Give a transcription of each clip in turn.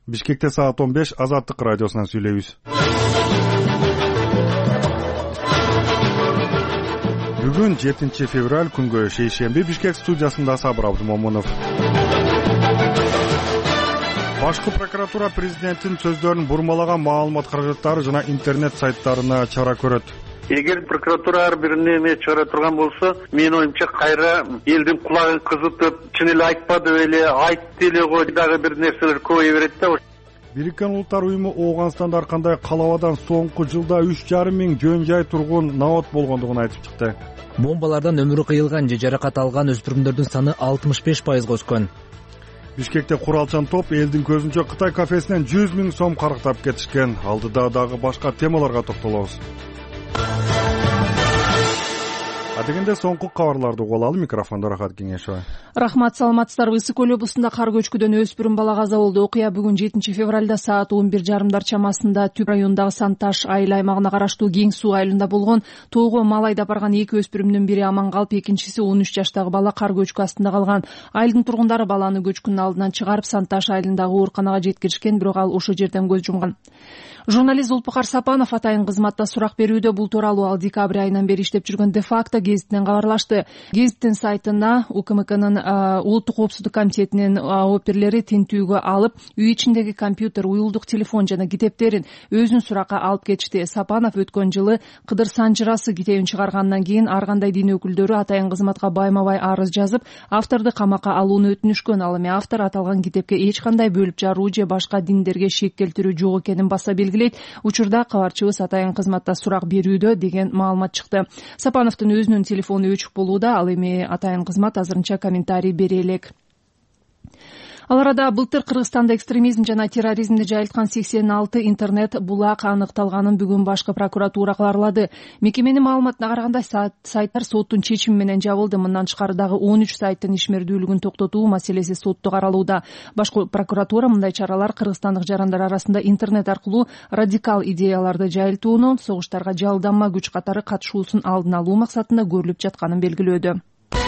Бишкекте саат 15 Азаттык радиосунан сүйлөйбүз. Бүгүн 7 февраль күнгө шейшемби Бишкек студиясында Сабыр Абдумомунов. Башкы прокуратура президенттин сөздөрүн бурмалаган маалымат каражаттары жана интернет сайттарына чара көрөт. Эгер прокуратура ар бир неме чыгара турган болсо, менин оюмча кайра элдин кулагын кызытып, чын эле айтпады беле, айтты эле го дагы бир нерселер көбөйө берет да. Бириккен Улуттар уюму Ооганстанда ар кандай калабадан соңку жылда 3,5 миң жөн жай тургун набат болгондугун айтып чыкты. Бомбалардан өмүрү кыйылган же жаракат алган өспүрүмдөрдүн саны 65%га өскөн. Бишкекте куралчан топ элдин көзүнчө Кытай кафесинен 100 миң сом карыктап кетишкен. Алдыда дагы башка темаларга токтолобуз. Адегенде соңку кабарларды угуп алалы. Микрофондо Рахат Кеңешова. Рахмат, саламатсыздарбы. Ысык көл облусунда кар көчкүдөн өспүрүм бала каза болду. Окуя бүгүн 7 февралда саат 11:30 чамасында Түп районундагы Санташ айыл аймагына караштуу Кең суу айылында болгон. Тоого мал айдап барган 2 өспүрүмдүн бири аман калып, экинчиси 13 жаштагы бала кар көчкү астында калган. Айылдын тургундары баланы көчкүнүн алдынан чыгарып Санташ айылындагы ооруканага жеткиришкен, бирок ал ошол жерден көз жумган. Журналист Зулпукар Сапанов атайын кызматта сурак берүүдө. Бул тууралуу ал декабрь айынан бери иштеп жүргөн Де-факто гезитинен кабарлашты. Гезиттин сайтына УКМКнын улуттук коопсуздук комитетинин оперлери тинтүүгө алып, үй ичиндеги компьютер, уюлдук телефон жана китептерин өзүнүн суракка алып кетишти. Сапанов өткөн жылы Кыдыр Санжырасы китебин чыгаргандан кийин ар кандай дин өкүлдөрү атайын кызматка байма-бай арыз жазып, авторду камакка алууну өтүнүшкөн. Ал эми автор аталган китепке эч кандай бөлүп жаруу же башка диндерге шек келтирүү жок экенин баса белгилейт. Учурда кабарчыбыз атайын кызматта сурак берүүдө деген маалымат чыкты. Сапановдун өзүнүн телефону өчүк болууда. Ал эми атайын кызмат азырынча комментарий бере элек. Ал арада былтыр Кыргызстанда экстремизм жана терроризмди жайылткан 86 интернет булак аныкталганын бүгүн башкы прокуратура кабарлады. Мекеменин маалыматына караганда сайттар соттун чечими менен жабылды. Мындан тышкары дагы 13 сайттын ишмердүүлүгүн токтотуу маселеси сотто каралууда. Башкы прокуратура мындай чаралар кыргызстандык жарандар арасында интернет аркылуу радикал идеяларды жайылтууну, согуштарга жалданма күч катары катышуусун алдын алуу максатында көрүлүп жатканын белгилөөдө.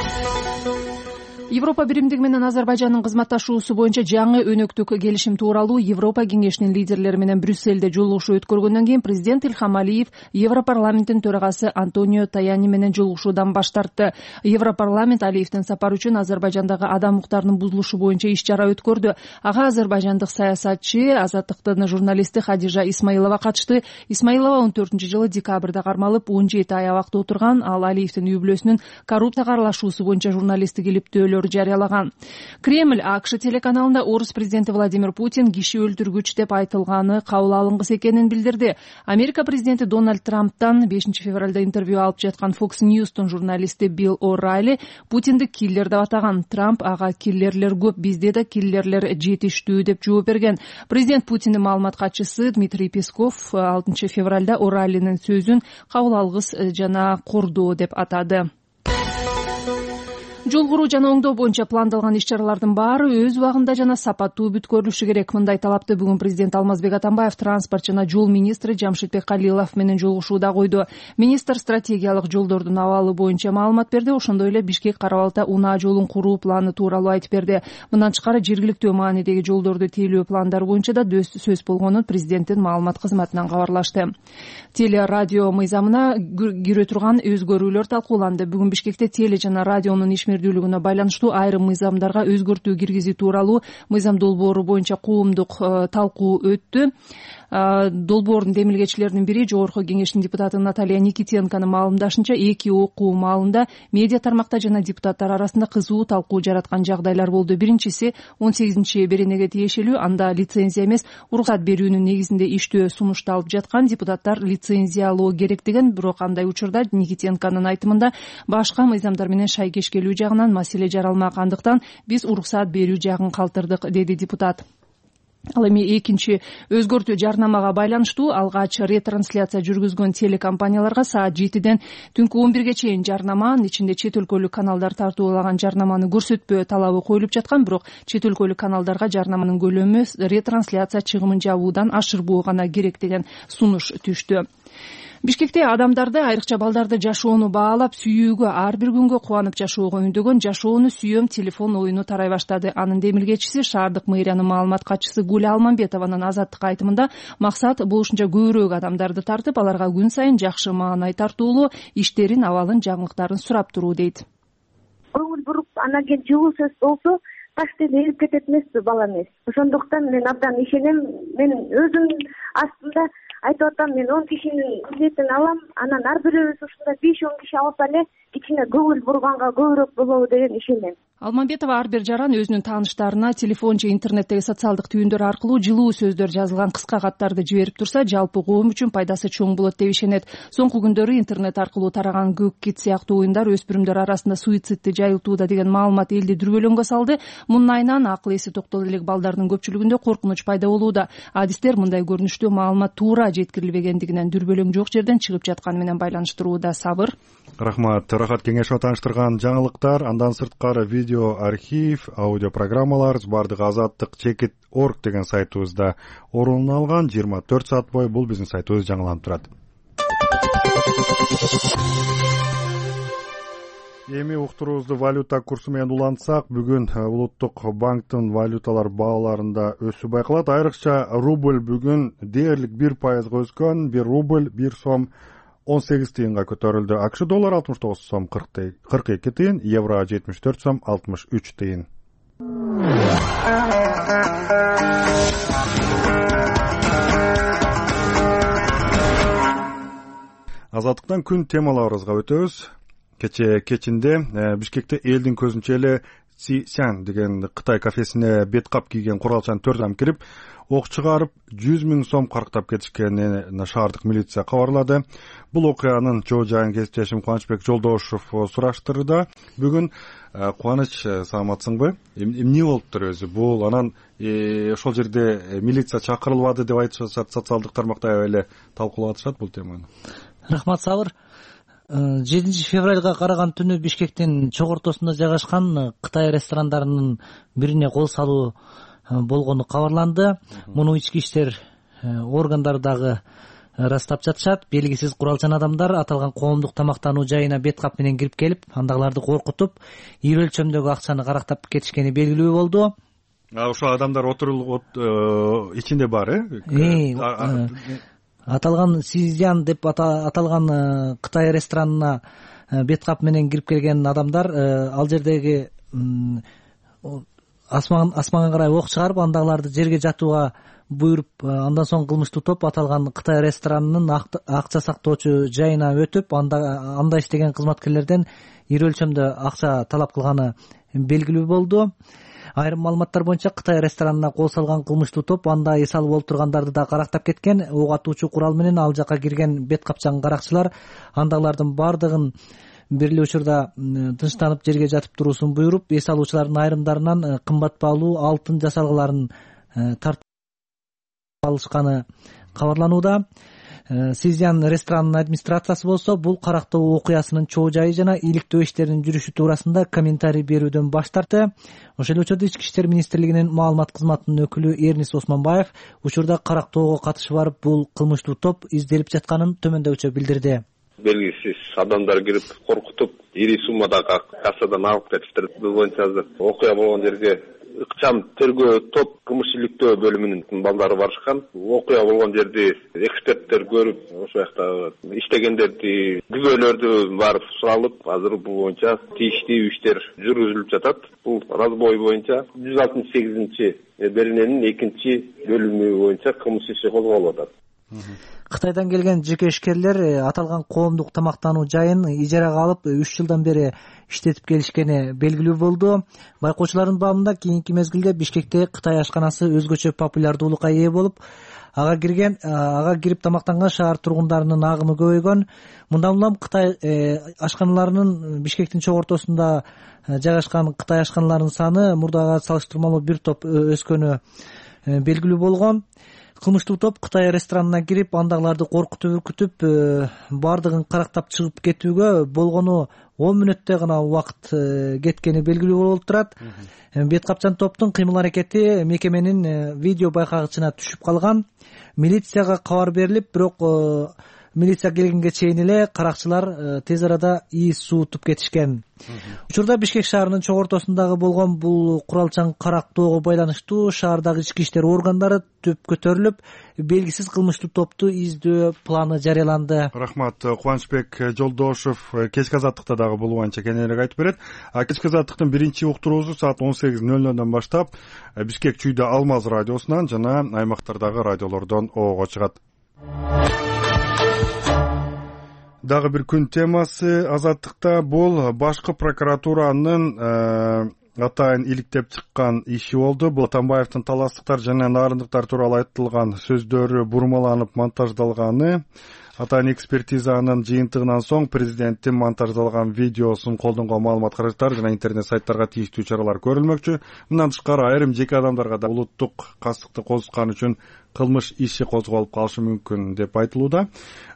Европа биримдиги менен Азербайжандын кызматташуусу боюнча жаңы өнөктүк келишим тууралуу Европа кеңешинин лидерлери менен Брюссельде жолугушуу өткөргөндөн кийин президент Илхам Алиев Европарламенттин төрагасы Антонио Таяни менен жолугушуудан баш тартты. Европарламент Алиевдин сапары үчүн Азербайжандагы адам укуктарынын бузулушу боюнча иш-чара өткөрдү. Ага азербайжандык саясатчы, Азаттыктын журналисти Хадижа Исмаилова катышты. Исмаилова 14-жылы декабрда кармалып 17 ай абакта отурган. Ал Алиевдин үй бүлөсүнүн коррупцияга аралашуусу боюнча журналисттик илиптөөлөр жарыялаган. Кремль АКШ телеканалында орус президенти Владимир Путин киши өлтүргүч деп айтылганы кабыл алынгыс экенин билдирди. Америка президенти Дональд Трамптан 5 февралда интервью алып жаткан Fox News'тун журналисти Билл О'Райли Путинди киллер деп атаган. Трамп ага киллерлер көп, бизде да киллерлер жетиштүү деп жооп берген. Президент Путиндин маалымат катчысы Дмитрий Песков 6 февралда О'Райлинин сөзүн кабыл алгыс жана кордоо деп атады. Жол куруу жана оңдоо боюнча пландалган иш-чаралардын баары өз убагында жана сапаттуу бүткөрүлүшү керек. Мындай талапты бүгүн президент Алмазбек Атамбаев транспорт жана жол министри Жамшитбек Калилов менен жолугушууда койду. Министр стратегиялык жолдордун абалы боюнча маалымат берди. Ошондой эле Бишкек-Кара-Балта унаа жолун куруу планы тууралуу айтып берди. Мындан тышкары жергиликтүү маанидеги жолдорду тейлөө пландары боюнча да сөз болгонун президенттин маалымат кызматынан кабарлашты. Теле-радио мыйзамына кирө турган өзгөрүүлөр талкууланды. Бүгүн Бишкекте теле жана радионун ишмердүүлүгүнө байланыштуу айрым мыйзамдарга өзгөртүү киргизүү тууралуу мыйзам долбоору боюнча коомдук талкуу өттү. Долбоордун демилгечилеринин бири Жогорку кеңештин депутаты Наталья Никитенконун маалымдашынча, эки окуу маалында медиа тармакта жана депутаттар арасында кызуу талкуу жараткан жагдайлар болду. Биринчиси 18-беренеге тиешелүү, анда лицензия эмес, уруксат берүүнүн негизинде иштөө сунушталып жаткан. Депутаттар лицензия алуу керек деген, бирок андай учурда Никитенконун айтымында башка мыйзамдар менен шайкеш келүү жагынан маселе жаралмагандыктан биз уруксат берүү жагын калтырдык, деди депутат. Ал эми экинчи өзгөртүү жарнамага байланыштуу. Алгач ретрансляция жүргүзгөн телекомпанияларга саат 7ден түнкү 11ге чейин жарнама, анын ичинде чет өлкөлүк каналдар тартуулаган жарнаманы көрсөтпөө талабы коюлуп жаткан, бирок чет өлкөлүк каналдарга жарнаманын көлөмү ретрансляция чыгымын жабуудан ашырбоо гана керек деген сунуш түштү. Бишкекте адамдарды, айрыкча балдарды жашоону баалап, сүйүүгө, ар бир күнгө кубанып жашоого үндөгөн жашоону сүйөм телефон оюну тарай баштады. Анын демилгечиси шаардык мэриянын маалымат катчысы Гүл Алмамбетованын Азаттыкка айтымында максат бул ушунча көбүрөөк адамдарды тартып, аларга күн сайын жакшы маанай тартуулуу иштерин, абалын, жаңылыктарын сурап туруу дейт. Көңүл буруп, анан кийин жылуу сөз болсо таштан эрип кетет эмеспи, бала эмес. Ошондуктан мен абдан ишенем. Мен өзүм астында айтып атам, мен 10 кишинин билетин алам, анан ар бирөөбүз ушундай 5-10 киши алса эле кичине көңүл бурганга көбүрөөк болобу деген ишенем. Алмамбетова ар бир жаран өзүнүн тааныштарына телефон же интернеттеги социалдык түйүндөр аркылуу жылуу сөздөр жазылган кыска каттарды жиберип турса, жалпы коом үчүн пайдасы чоң болот деп ишенет. Соңку күндөрү интернет аркылуу тараган көк кит сыяктуу оюндар өспүрүмдөр арасында суицидти жайылтууда деген маалымат элди дүрбөлөңгө салды. Мунун айынан акыл эси токтоло элек балдардын көпчүлүгүндө коркунуч пайда болууда. Адистер мындай көрүнүштүү маалымат туура жеткирилбегендигинен дүрбөлөң жок жерден чыгып жатканы менен байланыштырууда. Сабыр. Рахмат. Рахат Кеңешова тааныштырган жаңылыктар. Андан сырткары видео архив, аудио программалар бардыгы Азаттык.org деген сайтыбызда орун алган. 24 саат бою бул биздин сайтыбыз жаңыланып турат. Эми уктуруубузду валюта курсу менен улантсак, бүгүн улуттук банктын валюталар бааларында өсүү байкалат. Айрыкча рубль бүгүн дээрлик 1% өскөн. 1 рубль 1 сом 18 тыйынга көтөрүлдү. АКШ доллар 69 сом 42 тыйын, евро 74 сом 63 тыйын. Азаттыктан күн темаларыбызга өтөбүз. Кечинде Бишкекте элдин көзүнчө эле Сян деген Кытай кафесине бет кап кийген куралчан 4 адам кирип, ок чыгарып 100 000 сом карктап кетишкенин шаардык милиция кабарлады. Бул окуянын чоо жайын кесиптешим Кубанычбек Жолдошов сураштырды. Бүгүн Кубаныч, саламатсыңбы? Эмне болуптур өзү? Бул анан ошол жерде милиция чакырылбады деп айтышат, социалдык тармакта эле талкуулап атышат бул теманы. Рахмат, Сабыр. 7 февралга караган түнү Бишкектин чок ортосунда жайгашкан Кытай ресторандарынын бирине кол салуу болгону кабарланды. Муну ички иштер органдары дагы ырастап жатышат. Белгисиз куралчан адамдар аталган коомдук тамактануу жайына бет кап менен кирип келип, андагыларды коркутуп, ири өлчөмдөгү акчаны карактап кетишкени белгилүү болду. Ошо адамдар ичинде бар, Аталган Сизян деп аталган Кытай ресторанына бет кап менен кирип келген адамдар ал жердеги асманга карай ок чыгарып, андагыларды жерге жатууга буйруп, андан соң кылмыштуу топ аталган Кытай ресторанынын акча сактоочу жайына өтүп, анда иштеген кызматкерлерден ири өлчөмдө акча талап кылганы белгилүү болду. Айрым маалыматтар боюнча Кытай ресторанына кол салган кылмыштуу топ анда эс алып олтургандарды да карактап кеткен. Ок атуучу курал менен ал жака кирген бет капчан каракчылар андагылардын бардыгын бир эле учурда тынчтанып жерге жатып туруусун буйруп, эс алуучулардын айрымдарынан кымбат баалуу алтын жасалгаларын тартып алышканы кабарланууда. Сизян ресторанынын администрациясы болсо бул карактоо окуясынын чоо жайы жана иликтөө иштеринин жүрүшү туурасында комментарий берүүдөн баш тартты. Ошол эле учурда Ички иштер министрлигинин маалымат кызматынын өкүлү Эрнис Османбаев учурда карактоого катышы бар бул кылмыштуу топ изделип жатканын төмөндөгүчө билдирди. Белгисиз адамдар кирип коркутуп, ири суммадагы кассадан алып кетиптир. Бул боюнча азыр окуя болгон жерге ыкчам тергөө топ кылмыш-иликтөө бөлүмүнүн балдары барышкан. Окуя болгон жерди эксперттер көрүп, ошол жакта иштегендерди, күбөлөрдү барып суралып, азыр бул боюнча тийиштүү иштер жүргүзүлүп жатат. Бул разбой боюнча 168 берененин 2 бөлүмү боюнча кылмыш иши козголуп атат. Кытайдан келген жеке ишкерлер аталган коомдук тамактануу жайын ижарага алып 3 жылдан бери иштетип келишкени белгилүү болду. Байкоочулардын баамында кийинки мезгилде Бишкекте Кытай ашканасы өзгөчө популярдуулукка ээ болуп, ага кирип тамактанган шаар тургундарынын агымы көбөйгөн. Мындан улам Кытай ашканаларынын Бишкектин чок ортосунда жайгашкан Кытай ашканаларынын саны мурдага салыштырмалуу бир топ өскөнү белгилүү болгон. Кылмыштуу топ Кытай ресторанына кирип, андагыларды коркутуп үркүтүп, бардыгын карактап чыгып кетүүгө болгону 10 мүнөттө гана убакыт кеткени белгилүү болуп турат. Бет капчан топтун кыймыл аракети мекеменин видео байкагычына түшүп калган. Милицияга кабар берилип, бирок милиция келгенге чейин эле каракчылар тез арада ИИС суутуп кетишкен. Учурда Бишкек шаарынын чоң ортосундагы болгон бул куралчан карактоого байланыштуу шаардагы ички иштер органдары төп көтөрүлүп, белгисиз кылмыштуу топту издөө планы жарыяланды. Рахмат. Кубанычбек Жолдошев кечки азаттыкта дагы бул боюнча кененирээк айтып берет. Кечки азаттыктын биринчи уктуруусу саат 18:00 баштап Бишкек Чүйдө Алмаз радиосунан жана аймактардагы радиолордон оого чыгат. Дагы бир күн темасы азаттыкта бул башкы прокуратуранын атайын иликтеп чыккан иши болду. Бул Атамбаевдин таластыктар жана нарындыктар тууралуу айтылган сөздөрү бурмаланып монтаждалганы, атайын экспертизанын жыйынтыгынан соң президенттин монтаждалган видеосун колдонгон маалымат каражаттар жана интернет сайттарга тийиштүү чаралар көрүлмөкчү. Мындан тышкары айрым жеке адамдарга да улуттук кастыкты козуткан үчүн кылмыш иши козголуп калышы мүмкүн деп айтылууда.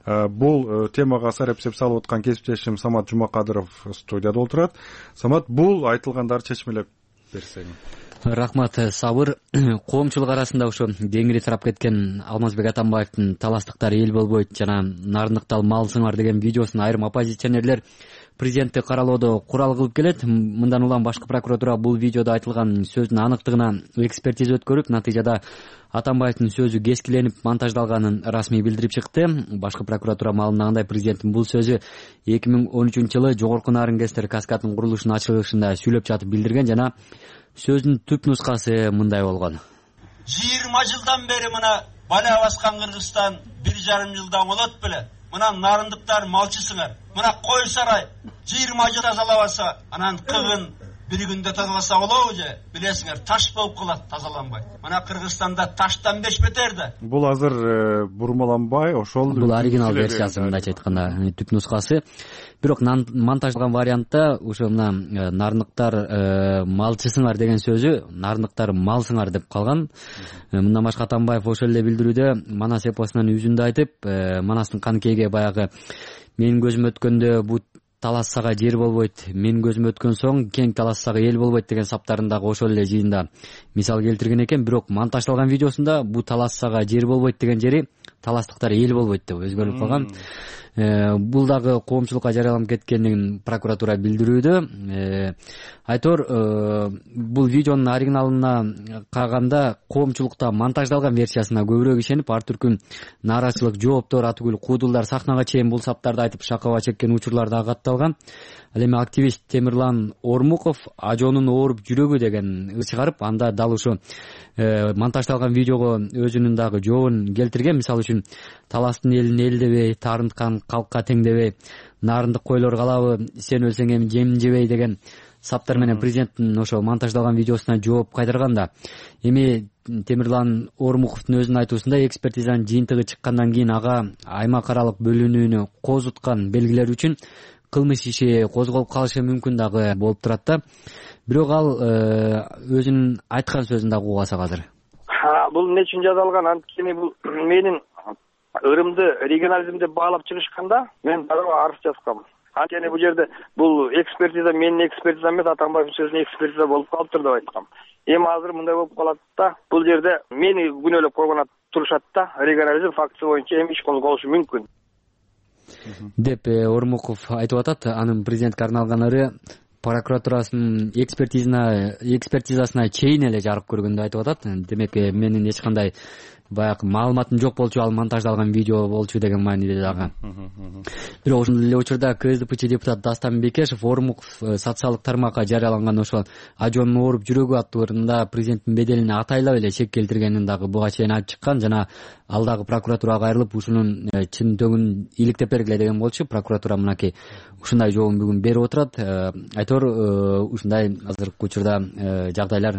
Бул темага сарапсеп салып аткан кесиптешим Самат Жумакадыров студияда отурат. Самат, бул айтылгандарды чечмелеп берсең. Рахмат, Сабыр. Коомчулук арасында ошо деңири тарап кеткен Алмазбек Атамбаевдин таластыктар эл болбойт жана нарындыктал малсыңар деген видеосун айрым оппозиционерлер президентти каралоодо курал кылып келет. Мындан улам башкы прокуратура бул видеодо айтылган сөздүн аныктыгына экспертиза өткөрүп, натыйжада Атамбаевдин сөзү кескиленип монтаждалганын расмий билдирип чыкты. Башкы прокуратура маалымдагандай президенттин бул сөзү 2013-жылы Жогорку Нарынгестер каскадынын курулушунун ачылышында сүйлөп жатып билдирген жана сөздүн түп нускасы мындай болгон. 20 жылдан бери мына бала баскан Кыргызстан 1,5 жылдан болот беле. Мына нарындыктар малчысыңар. Мына кой сарай 20 жыл тазалабаса, анан кыгын bir günde тазаласа болобу же? Билесиңер, таш болуп калат тазаланбай. Мына Кыргызстанда таштан беш бетерди. Бул азыр бурмаланбай, ошол бул оригинал версиясы, мындайча айтканда, түп нускасы. Бирок монтаждалган вариантта ошо мына нарындыктар малчысыңар деген сөзү нарындыктар малсыңар деп калган. Мындан башка Атамбаев ошол эле билдирүүдө Манас эпосунун үзүндө айтып, Манастын канкейге баягы менин көзүм өткөндө бут талассага жер болбойт, мен көзүм өткөн соң кең талассага эл болбойт деген саптарындагы ошол эле жыйында мисал келтирген экен. Бирок монтаждалган видеосунда бу талассага жер болбойт деген жери таластыктар эл болбойт деп өзгөрүлүп калган. Бул дагы коомчулукка жарыяланып кеткенин прокуратура билдирүүдө. Айтор, бул видеонун оригиналына караганда коомчулукта монтаждалган версиясына көбүрөөк ишенип, ар түркүн нааразычылык жооптор, атүгүл куудулдар сахнага чейин бул саптарды айтып шакаба чеккен учурлар да катталган. Ал эми активист Темирлан Ормуков ажонун ооруп жүрөгү деген чыгарып, анда дал ушо монтаждалган видеого өзүнүн дагы жообун келтирген. Мисалы үчүн таластын элин эл дебей, тарынткан калкка тең дебей, нарындык койлор калабы, сен өлсең эми жемин жебей деген саптар менен президенттин ошо монтаждалган видеосуна жооп кайтарганда. Эми Темирлан Ормуковдун өзүнүн айтуусунда экспертизанын жыйынтыгы чыккандан кийин ага аймак аралык бөлүнүүнү козуткан белгилер үчүн кылмыш иши козголуп калышы мүмкүн дагы болуп турат да. Бирок ал өзүнүн айткан сөзүн дагы угасак азыр. Бул эмне үчүн жазалган? Анткени бул менин ырымды регионализм деп баалап чыгышканда мен дагы арыз жазгам. Анткени бул жерде бул экспертиза менин экспертизам эмес, Атамбаевдин сөзүнүн экспертиза болуп калыптыр деп айткам. Эми азыр мындай болуп калат да, бул жерде мени күнөөлөп койгон турушат да, регионализм фактысы боюнча эми иш козголушу мүмкүн деп Ормуков айтып атат. Анын президентке арналган прокуратурасынын экспертизасына чейин эле жарык көргөндү айтып атат. Демек менин эч кандай баягы маалыматым жок болчу, ал монтаждалган видео болчу деген мааниде дагы. Бирок ошол эле учурда КСДПчи депутат Дастан Бекешев Ормуков социалдык тармакка жарыяланган ошо ажонун ооруп жүрөгү аттуу ырымында президенттин беделине атайлап эле чек келтиргенин дагы буга чейин айтып чыккан жана ал дагы прокуратурага кайрылып ушунун чындыгын иликтеп бергиле деген болчу. Прокуратура мынакей ушундай жообун бүгүн берип отурат. Айтор, ушундай азыркы учурда жагдайлар.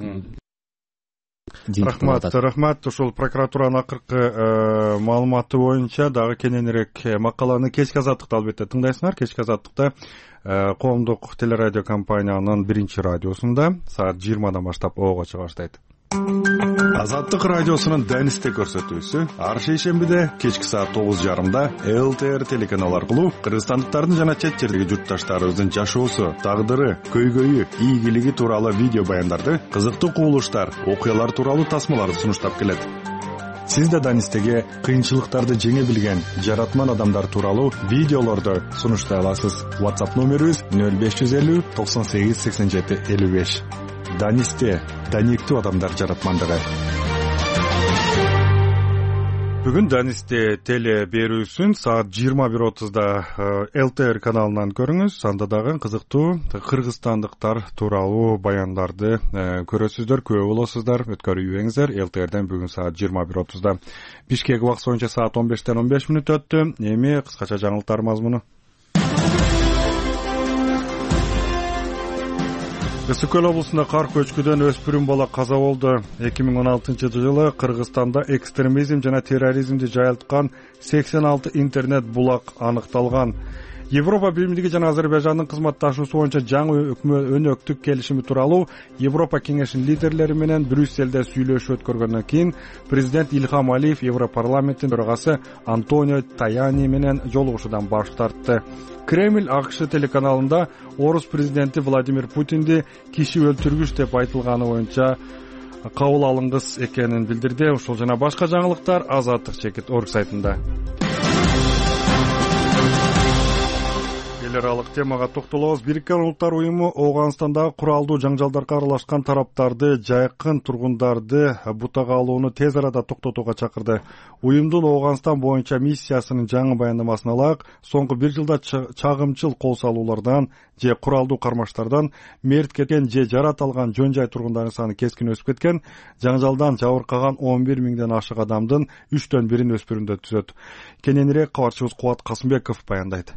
Рахмат. Ушул прокуратуранын акыркы маалыматы боюнча дагы кененирээк макаланы кечки азаттыкта албетте тыңдайсыңар. Кечки азаттыкта коомдук телерадио компаниянын биринчи радиосунда саат 20-дан баштап оого чыга баштайт. Азаттык радиосунун Денисте көрсөтүүсү ар шейшембиде кечки саат 9:30 ЛТР телеканалы аркылуу кыргызстандыктардын жана чет жердеги журтташтарыбыздын жашоосу, тагдыры, көйгөйү, ийгилиги тууралуу видео баяндарды, кызыктуу кубулуштар, окуялар тууралуу тасмаларды сунуштап келет. Сиз да Данистеге кыйынчылыктарды жеңе билген жаратман адамдар тууралуу видеолорду сунуштай аласыз. WhatsApp номерибиз 0550 98 87 55. Данисте даниктүү адамдар жаратмандыгы. Бүгүн Данисте теле берүүсүн саат 21:30 ЛТР каналынан көрүңүз. Анда дагы кызыктуу кыргызстандыктар тууралуу баяндарды көрөсүздөр, күбө болосуздар. Өткөрүбеңиздер. ЛТРден бүгүн саат 21:30. Бишкек убакыты боюнча саат 15-тен 15 мүнөт өттү. Эми кыскача жаңылыктар мазмуну. Ысык көл облусунда кар көчкүдөн өспүрүм бала каза болду. 2016-жылы Кыргызстанда экстремизм жана терроризмди жайылткан 86 интернет булак аныкталган. Европа Биримдиги жана Азербайжандын кызматташуусу боюнча жаңы өнөктүк келишими тууралуу Европа кеңешинин лидерлери менен Брюсселде сүйлөшүү өткөргөндөн кийин президент Ильхам Алиев Европарламенттин төрагасы Антонио Таяни менен жолугушуудан баш тартты. Кремль АКШ телеканалында орус президенти Владимир Путинди киши өлтүргүч деп айтылганы боюнча кабыл алынгыс экенин билдирди. Ушул жана башка жаңылыктар Азаттык чекит орг сайтында. Эл аралык темага токтолобуз. Бириккен Улуттар уюму Ооганстандагы куралдуу жаңжалдарга аралашкан тараптарды, жайкын тургундарды бутага алууну тез арада токтотууга чакырды. Уюмдун Ооганстан боюнча миссиясынын жаңы баяндамасына ылайык, соңку 1 жылда чагымчыл кол салуулардан же куралдуу кармаштардан мерт кеткен же жарат алган жөн жай тургундардын саны кескин өсүп кеткен. Жаңжалдан жабыркаган 11 миңден ашык адамдын 3төн 1-ин өспүрүмдөр түзөт. Кененирээк кабарчыбыз Кубат Касымбеков баяндайт.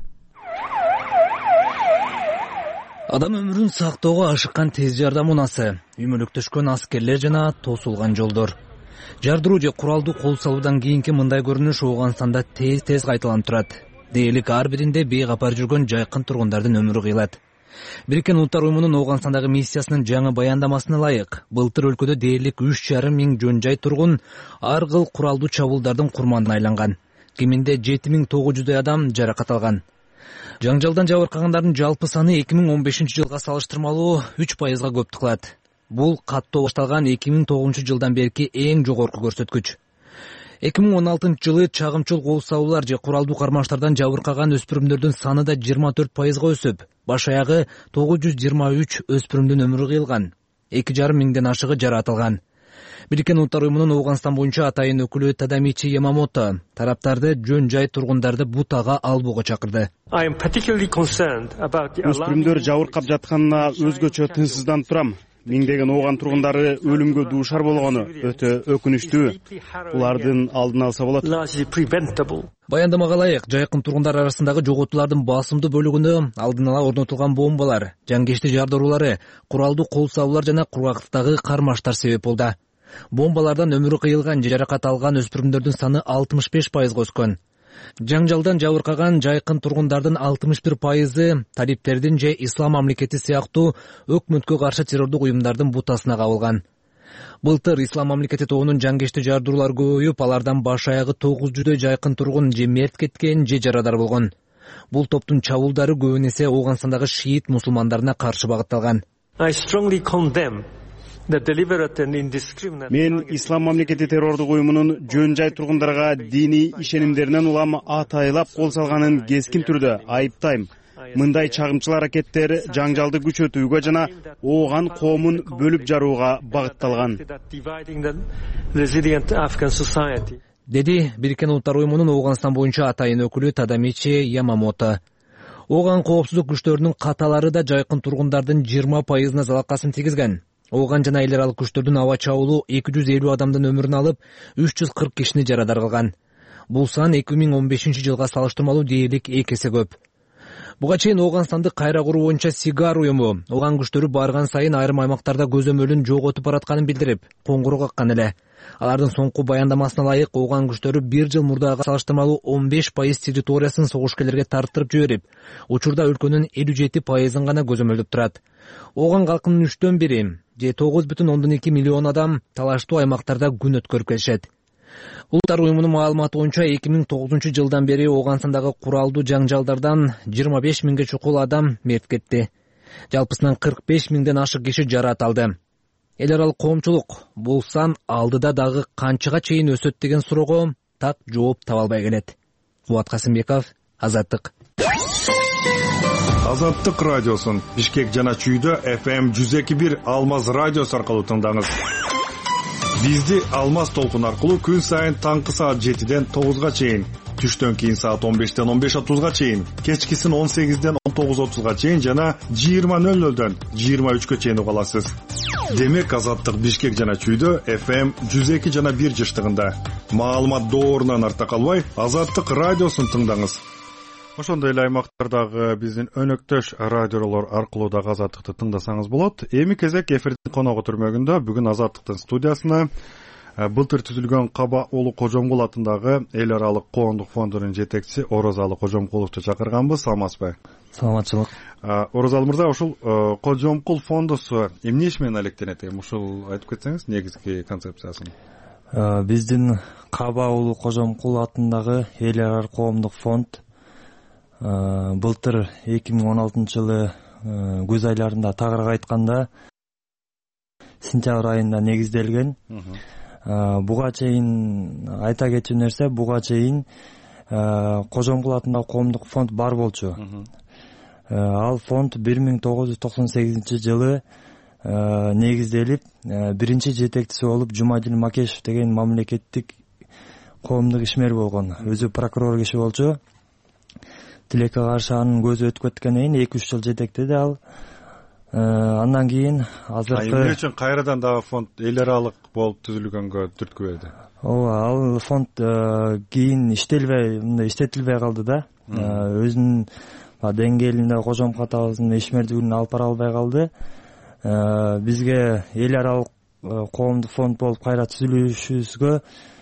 Адам өмүрүн сактоого ашыккан тез жардам унасы, үймөлөктөшкөн аскерлер жана тосулган жолдор. Жардыруу же куралдуу кол салуудан кийинки мындай көрүнүш Ооганстанда тез кайталанып турат. Дээрлик ар биринде бейкапар жүргөн жайкын тургундардын өмүрү кыйылат. Бириккен Улуттар уюмунун Ооганстандагы миссиясынын жаңы баяндамасына ылайык, былтыр өлкөдө дээрлик 3,5 миң жөн жай тургун ар кыл куралдуу чабуулдардын курманына айланган. Кеминде 7900 адам жаракат алган. Жаңжалдан жабыркагандардын жалпы саны 2015-жылга салыштырмалуу 3%га көптү кылат. Бул каттоо башталган 2009-жылдан берки эң жогорку көрсөткүч. 2016-жылы чагымчыл кол салуулар же куралдуу кармаштардан жабыркаган өспүрүмдөрдүн саны да 24%га өсүп, баш аягы 923 өспүрүмдүн өмүрү кыйылган, 2,5 миңден ашыгы жаратылган. Бириккен Улуттар уюмунун Ооганстан боюнча атайын өкүлү Тадамичи Ямамото тараптарды жөн жай тургундарды бутага албоого чакырды. Өспүрүмдөр жабыркап жатканына өзгөчө тынчсызданып турам. Миңдеген ооган тургундары өлүмгө дуушар болгону өтө өкүнүчтүү. Булардын алдын алса болот. Баяндамага ылайык, жайкын тургундар арасындагы жоготуулардын басымдуу бөлүгүнө алдын ала орнотулган бомбалар, жаңгешти жардыруулары, куралдуу кол салуулар жана кургактыктагы кармаштар себеп болду. Бомбалардан өмүрү кыйылган же жаракат алган өспүрүмдөрдүн саны 65%га өскөн. Жаңжалдан жабыркаган жайкын тургундардын 61%ы талиптердин же Ислам мамлекети сыяктуу өкмөткө каршы террордук уюмдардын бутасына кабылган. Былтыр Ислам мамлекети тобунун жаңгешти жардыруулар көбөйүп, алардан баш аягы 900 жайкын тургун же мерт кеткен же жарадар болгон. Бул топтун чабуулдары көбүн эсе Ооганстандагы шиит мусулмандарына каршы багытталган. Мен Ислам мамлекети террордук уюмунун жөн жай тургундарга диний ишенимдеринен улам атайлап кол салганын кескин түрдө айыптайм. Мындай чагымчыл аракеттер жаңжалды күчөтүүгө жана ооган коомун бөлүп жарууга багытталган, деди Бириккен Улуттар уюмунун Ооганстан боюнча атайын өкүлү Тадамичи Ямамото. Ооган коопсуздук күчтөрүнүн каталары да жайкын тургундардын 20%-на залакасын тийгизген. Ооган жана эл аралык күчтөрдүн аба чабуулу 250 адамдын өмүрүн алып, 340 кишини жарадар кылган. Бул сан 2015-жылга салыштырмалуу дээрлик 2 эсе көп. Буга чейин Ооганстанды кайра куруу боюнча Сигар уюму ооган күчтөрү барган сайын айрым аймактарда көзөмөлүн жоготуп баратканын билдирип, коңгуроо каккан эле. Алардын соңку баяндамасына ылайык, ооган күчтөрү 1 жыл мурдага салыштырмалуу 15% территориясын согушкерлерге тарттырып жиберип, учурда өлкөнүн 57%-ын гана көзөмөлдөп турат. Ооган калкынын 3төн 1, же 9,2 миллион адам талаштуу аймактарда күн өткөрүп келишет. Улуттар уюмунун маалыматы боюнча 2009-жылдан бери Ооганстандагы куралдуу жаңжалдардан 25 миңге чукул адам мерт кетти. Жалпысынан 45 миңден ашык киши жарат алды. Эл аралык коомчулук бул сан алдыда дагы канчага чейин өсөт деген суроого так жооп таба албай келет. Кубат Касымбеков, Азаттык. Азаттык радиосун Бишкек жана Чүйдө FM 102.1 Алмаз радиосу аркылуу тыңдаңыз. Бизди Алмаз толкун аркылуу күн сайын таңкы саат 7ден 9га чейин, түштөн кийин саат 15ден 15:30га чейин, кечкисин 18ден 19:30га чейин жана 20:00дөн 23гө чейин уга аласыз. Демек Азаттык Бишкек жана Чүйдө FM 102 жана 1 жыштыгында. Маалымат доорунан арта калбай, Азаттык радиосун тыңдаңыз. Ошондой эле аймактардагы биздин өнөктөш радиолор аркылуу да Азаттыкты тыңдасаңыз болот. Эми кезек эфирдин коногу түрмөгүндө бүгүн Азаттыктын студиясына былтыр түзүлгөн Каба уулу Кожомкул атындагы эл аралык коомдук фондунун жетекчиси Орозалы Кожомкуловду чакырганбыз. Саламатсызбы? Саламатчылык. Орозалы мырза, ушул Кожомкул фондусу эмне иш менен алектенет? Ушул айтып кетсеңиз, негизги концепциясын. Биздин Каба уулу Кожомкул атындагы эл аралык коомдук фонд былтыр 2016-жылы күз айларында тагыраак айтканда сентябрь айында негизделген. Буга чейин айта кетчү нерсе, буга чейин Кожомкул атындагы коомдук фонд бар болчу. Ал фонд 1998-жылы негизделип, биринчи жетекчиси болуп Жумадил Макешев деген мамлекеттик коомдук ишмер болгон. Өзү прокурор киши болчу. Тилекке каршы анын көзү өтүп кеткенден кийин 2-3 жыл жетектеди ал. Андан кийин азыркы эмне үчүн кайрадан дагы фонд эл аралык болуп түзүлгөнгө түрткү берди? Ал фонд кийин иштетилбей калды да. Өзүнүн деңгээлинде Кожомкул атабыздын ишмердигин алып бара албай калды. Бизге эл аралык коомдук фонд болуп кайра түзүлүшүбүзгө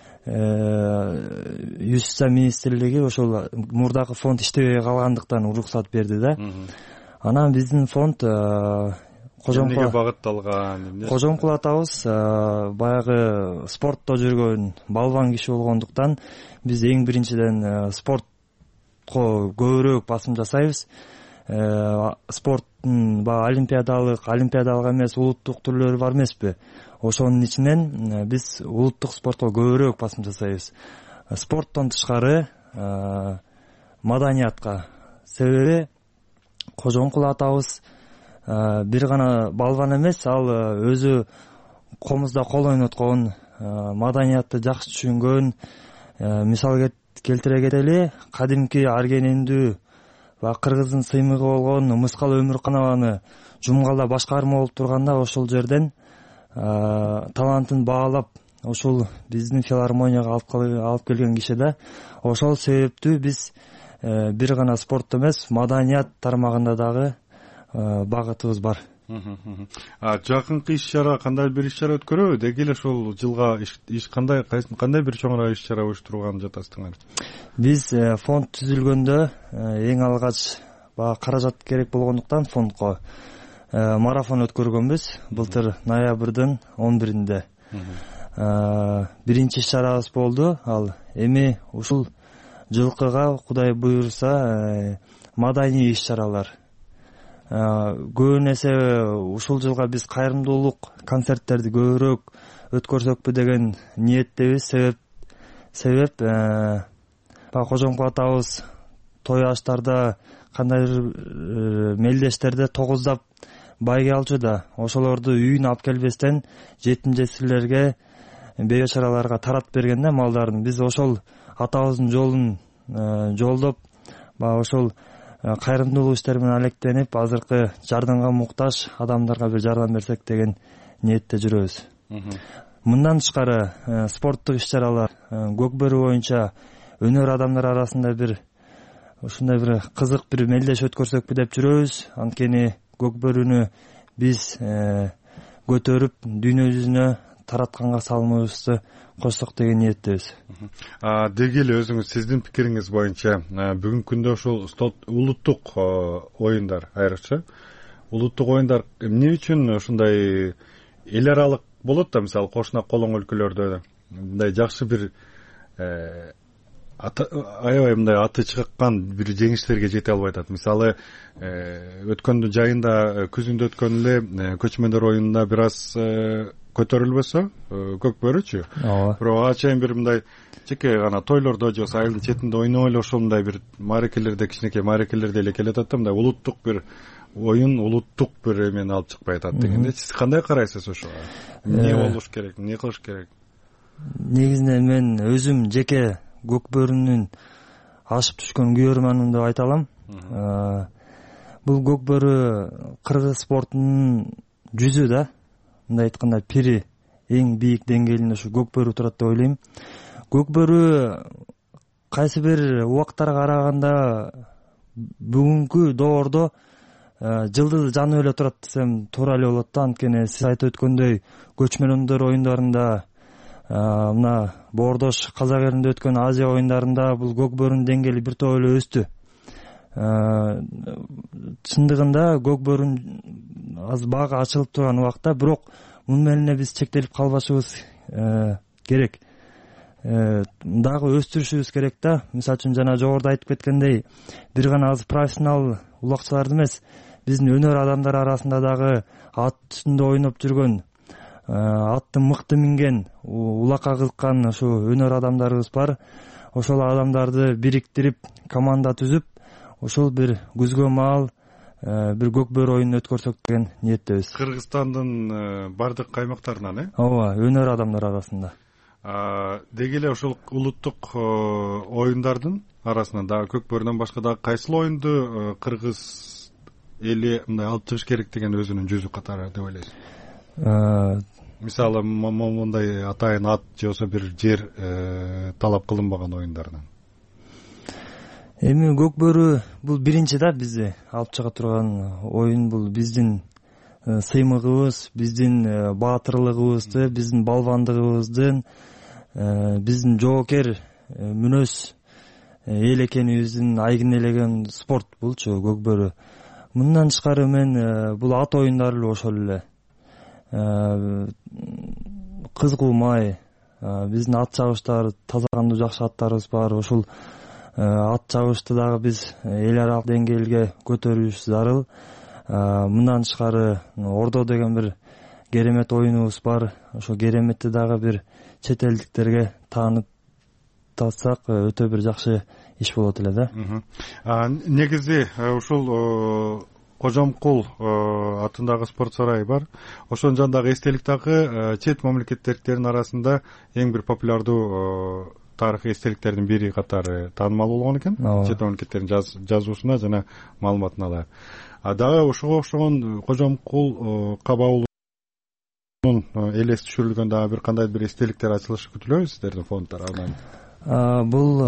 Юстиция министрлиги ошол мурдагы фонд иштебей калгандыктан уруксат берди да. Анан биздин фонд Кожомкулга багытталган. Кожомкул атабыз баягы спортто жүргөн балбан киши болгондуктан биз эң биринчиден спортко көбүрөөк басым жасайбыз. Спорттун олимпиадалык эмес улуттук түрлөрү бар эмеспи? Ошонун ичинен биз улуттук спортко көбүрөөк басым жасайбыз. Спорттон тышкары маданиятка. Себеби Кожомкул атабыз бир гана балбан эмес, ал өзү комузда кол ойноткон, маданиятты жакшы түшүнгөн. Мисал келтире кетели, кадимки Аргенендүү кыргыздын сыймыгы болгон Мыскал Өмүрканованы Жумгалда башкарма болуп турганда ошол жерден талантын баалап, ошол биздин филармонияга алып келген киши да. Ошол себептүү биз бир гана спорт эмес, маданият тармагында дагы багытыбыз бар. Жакынкы иш-чара кандай бир иш-чара өткөрөбү? Деги эле ошол жылга иш кандай бир чоңураак иш-чара уюштурган жатасыздар? Биз фонд түзүлгөндө эң алгач каражат керек болгондуктан фондко марафон өткөргөнбүз. Былтыр ноябрдын 11-inde. Биринчи иш-чарабыз болду. Ал эми ушул жылкыга Кудай буйрса маданий иш-чаралар. Көбүн эсе ушул жылга биз кайрымдуулук концерттерди көбүрөөк өткөрсөкпү деген ниеттебиз. Себеп Кожомкул атабыз той аштарда кандайдыр мелдештерде тогуздап байге алчу да. Ошолорду үйүнө алып келбестен жетим-жесирлерге, бейчараларга таратып берген да малдарын. Биз ошол атабыздын жолун жолдоп, ошол кайрымдуулук иштери менен алектенип, азыркы жардамга муктаж адамдарга бир жардам берсек деген ниетте жүрөбүз. Мындан тышкары спорттук иш-чаралар, Көкбөрү боюнча өнөр адамдар арасында ушундай бир кызык бир мелдеш өткөрсөкпү деп жүрөбүз. Анткени Көкбөрүнү биз көтөрүп дүйнө жүзүнө таратканга салымыбызды коштук деген ниеттебиз. Деги эле өзүңүз сиздин пикириңиз боюнча бүгүнкү күндө ушул улуттук оюндар, айрыкча улуттук оюндар эмне үчүн ушундай эл аралык болот да, мисалы кошуна колоң өлкөлөрдө мындай жакшы бир аябай мындай аты чыккан бир жеңиштерге жете албай атат. Мисалы өткөн жайында күзүндө өткөн эле көчмөндөр оюнунда бир аз көтөрүлбөсө Көкбөрүчү, бирок ага чейин бир мындай жеке гана тойлордо же болбосо айылдын четинде ойноп эле ошол мындай бир маарекелерде, кичинекей маарекелерде эле келатат да, мындай улуттук бир оюн, улуттук бир эмени алып чыкпай атат дегенде. Сиз кандай карайсыз ошого? Эмне болуш керек, эмне кылыш керек? Негизинен мен өзүм жеке Көкбөрүнүн ашып түшкөн күйөрманмын деп айта алам. Бул Көкбөрү кыргыз спортунун жүзү да, мындай айтканда пири, эң бийик деңгээлинде ушу Көкбөрү турат деп ойлойм. Көкбөрү кайсы бир убактарга караганда бүгүнкү доордо жылдызы жанып эле турат десем туура эле болот да. Анткени сиз айтып өткөндөй көчмөндөр оюндарында, мына Боордош казак элинде өткөн Азия оюндарында бул Көкбөрүнүн деңгээли бир топ эле өстү. Чындыгында Көкбөрүнүн азыр баага ачылып турган убакта, бирок муну менен эле биз чектелип калбашыбыз керек. Дагы өстүрүшүбүз керек да. Мисалы үчүн жана жогоруда айтып кеткендей, бир гана азыр профессионал улакчыларды эмес, биздин өнөр адамдары арасында дагы ат үстүндө ойноп жүргөн, атты мыкты минген, улакка кызыккан ушу өнөр адамдарыбыз бар. Ошол адамдарды бириктирип, команда түзүп, ошол бир күзгө маал бир Көкбөрү оюнун өткөрсөк деген ниеттебиз. Кыргызстандын бардык аймактарынан, ооба, өнөр адамдар арасында. Деги эле ошол улуттук оюндардын арасынан дагы Көкбөрүнөн башка дагы кайсыл оюнду кыргыз эли мындай алып чыгыш керек деген өзүнүн жүзү катары деп ойлойсуз? Мисалы мондай атайын ат же болбосо бир жер талап кылынбаган оюндардан. Эми Көкбөрү бул биринчи да бизди алып чыга турган оюн. Бул биздин сыймыгыбыз, биздин баатырлыгыбызды, биздин балбандыгыбыздын, биздин жоокер мүнөз эл экенибиздин айгинелеген спорт булчу Көкбөрү. Мындан тышкары мен бул ат оюндары эле ошол эле. Кызгуу май, биздин ат чабыштар, таза кандуу жакшы аттарыбыз бар. Ошол ат чабышты дагы биз эл аралык деңгээлге көтөрүш зарыл. Мындан тышкары Ордо деген бир керемет оюнубуз бар. Ошо кереметти дагы бир чет элдиктерге таанытсак өтө бир жакшы иш болот эле да. Негизи ушул Кожомкул атындагы спорт сарайы бар. Ошонун жанындагы эстелик дагы чет мамлекеттердин арасында эң бир популярдуу тарыхый эстеликтердин бири катары таанымал болгон экен. Чет мамлекеттердин жазуусуна жана маалыматына да. Дагы ошого окшогон Кожомкул кабаулунун элес түшүрүлгөн дагы бир кандай бир эстеликтер ачылышы күтүлөбү сиздердин фонд тарабынан? Бул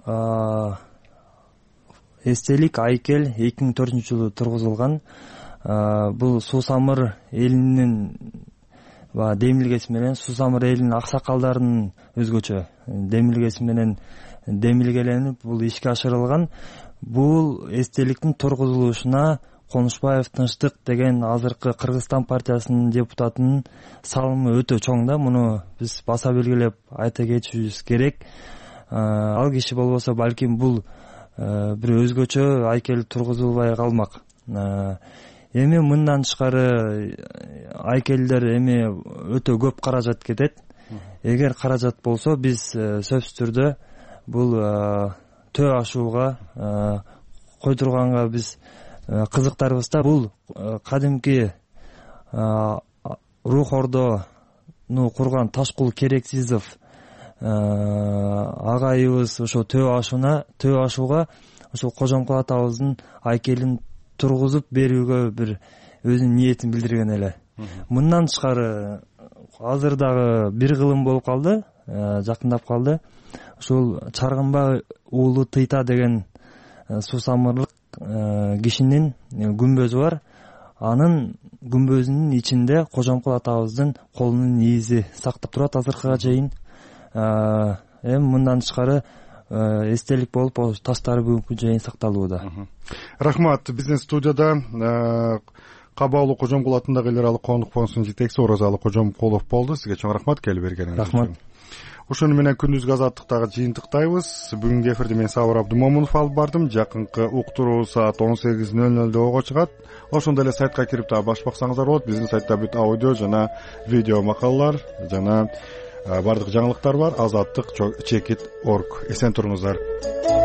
эстелик айкел 2004-жылы тургузулган. Бул Суусамыр элинин демилгеси менен, Суусамыр элинин аксакалдарынын өзгөчө демилгеси менен демилгеленип бул ишке ашырылган. Бул эстеликтин тургузулушуна Конушбаев Тынчтык деген азыркы Кыргызстан партиясынын депутатынын салымы өтө чоң да. Муну биз баса белгилеп айта кетишибиз керек. Ал киши болбосо балким бул бир өзгөчө айкел тургузулбай калмак. Эми мындан тышкары айкелдер эми өтө көп каражат кетет. Эгер каражат болсо биз сөзсүз түрдө бул төө ашууга койдурганга биз кызыктарбыз да. Бул кадимки Рух Ордону курган Ташкул Керексизов агайыбыз ошо төө ашууга ошо Кожомкул атабыздын айкелин тургузуп берүүгө бир өзүнүн ниетин билдирген эле. Мындан тышкары азыр дагы бир кылым болуп калды, жакындап калды. Ушул Чаргынбай уулу Тыйта деген суусамырлык кишинин күмбөзү бар. Анын күмбөзүнүн ичинде Кожомкул атабыздын колунун иизи сактап турат азыркыга чейин. Эми мындан тышкары эстелик болуп таштары бүгүнкү чейин сакталууда. Рахмат. Биздин студияда Кабаулуу Кожомкул атындагы эл аралык коомдук фондунун жетекчиси Оразалы Кожомкулов болду. Сизге чоң рахмат келип бергениңиз үчүн. Рахмат. Ошону менен күндүзгү азаттыктагы жыйынтыктайбыз. Бүгүнкү эфирди мен Сабыр Абдымомунов алып бардым. Жакынкы уктуруу саат 18:00 ого чыгат. Ошондой эле сайтка кирип дагы башып баксаңыздар болот. Биздин сайтта бүт аудио жана видео макалалар жана бардык жаңылыктар бар. Азаттык.org. Эсен туруңуздар.